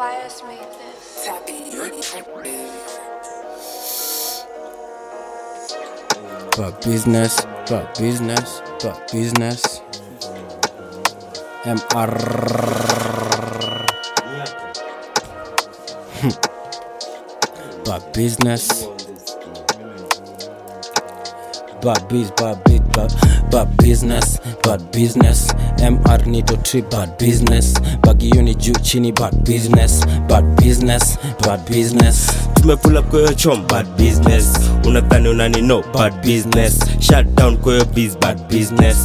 Bias made this. But business. MR. But business. Bad business. MR Nito trip, bad business. Bagi uni juu chini, bad business. Tume pull up kwa yo chom, bad business. Unadhani unani no, bad business. Shut down kwa yo biz, bad business.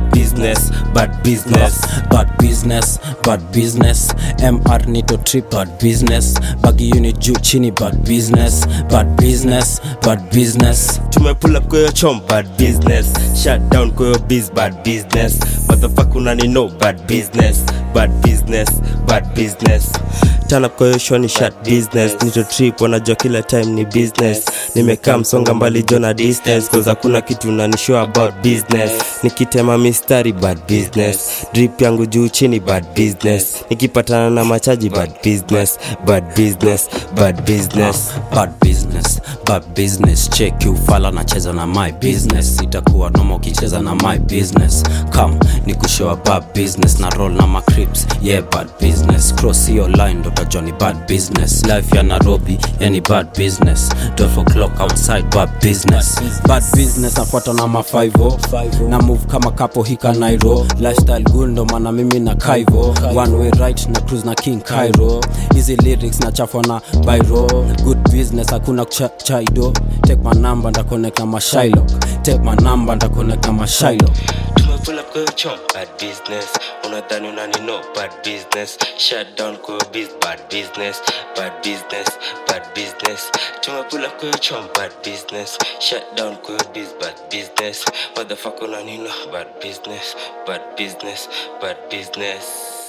MR Nito trip, bad business. Bagi uni juu chini, bad business. Tume pull up kwa yo chom, bad business. Shut down kwa yo biz, bad business. Motherfucker unani no, bad business. Turn up kwa yo shoni, shut business. Nito trip, wanajua kila time ni business. Nimekaa msonga mbali jona distance, cause hakuna kitu unanishow about business. Nikitema mistari, bad business. Drip yangu juu chini, bad business. Nikipatana na machaji, bad business. Bad business. Check you fala nacheza na my business. Itakuwa noma ukicheza na my business. Come nikushow bad business. Na roll na ma crips, yeah bad business. Cross your line Dr. Johnny, bad business. Life ya Nairobi, yani bad business. 12 o'clock outside, bad business. Nafuata na ma 5-0. Na move kama kapo hika Nairo. Lifestyle good ndo mana mimi na Kaivo. One way right na cruise na King Cairo. Easy lyrics na chafwa na Byro. Good business hakuna chaido. Take my number nda connect na ma Shylock. Tume pull up kwa yo chom, bad business. Unadhani unani no, bad business. Shut down kwa yo biz, bad business. Tume pull up kwa yo chom, bad business. Shut down kwa yo biz, bad business. Motherfucker unani no, bad business.